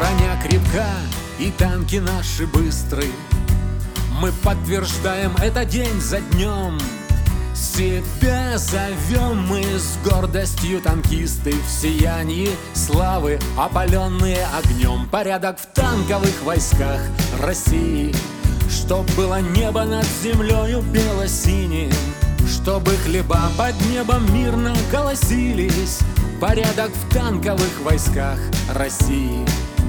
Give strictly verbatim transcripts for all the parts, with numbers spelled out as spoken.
Броня крепка и танки наши быстры. Мы подтверждаем это день за днем. Себя зовем мы с гордостью танкисты, в сиянии славы, опаленные огнем. Порядок в танковых войсках России, чтоб было небо над землею бело-синим, чтобы хлеба под небом мирно колосились. Порядок в танковых войсках России.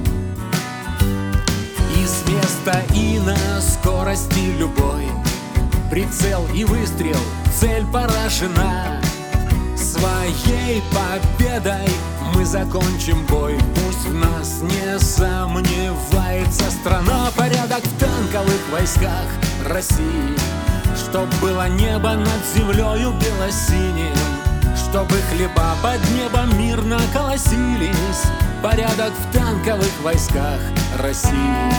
Из места и на скорости любой, прицел и выстрел, цель поражена. Своей победой мы закончим бой. Пусть в нас не сомневается страна. Порядок в танковых войсках России, чтоб было небо над землею бело-синим, чтобы хлеба под небом мирно колосились. Порядок в танковых войсках России.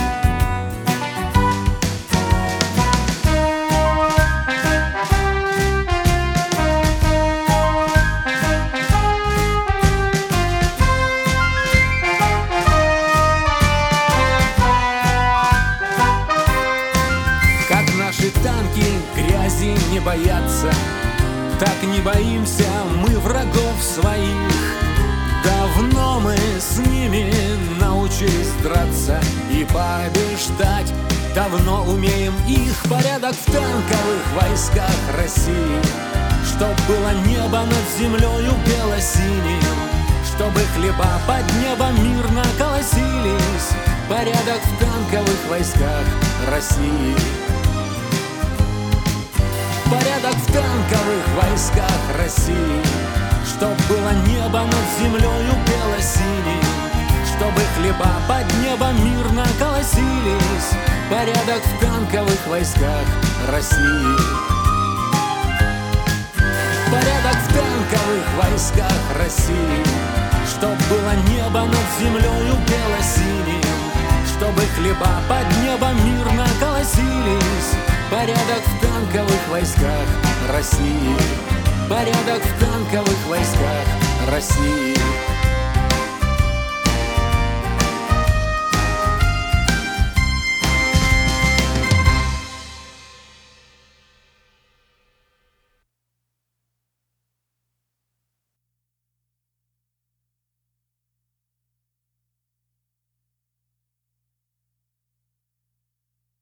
Наши танки грязи не боятся, так не боимся мы врагов своих. Давно мы с ними научились драться и побеждать, давно умеем их. Порядок в танковых войсках России, чтоб было небо над землею бело-синим, чтобы хлеба под небом мирно колосились. Порядок в танковых войсках России. Порядок в танковых войсках России, чтоб было небо над землею бело-синим, чтобы хлеба под небом мирно колосились. Порядок в танковых войсках России. Порядок в танковых войсках России, чтоб было небо над землею бело-синим, чтобы хлеба под небом мирно колосились. Порядок в танковых войсках России. Порядок в танковых войсках России.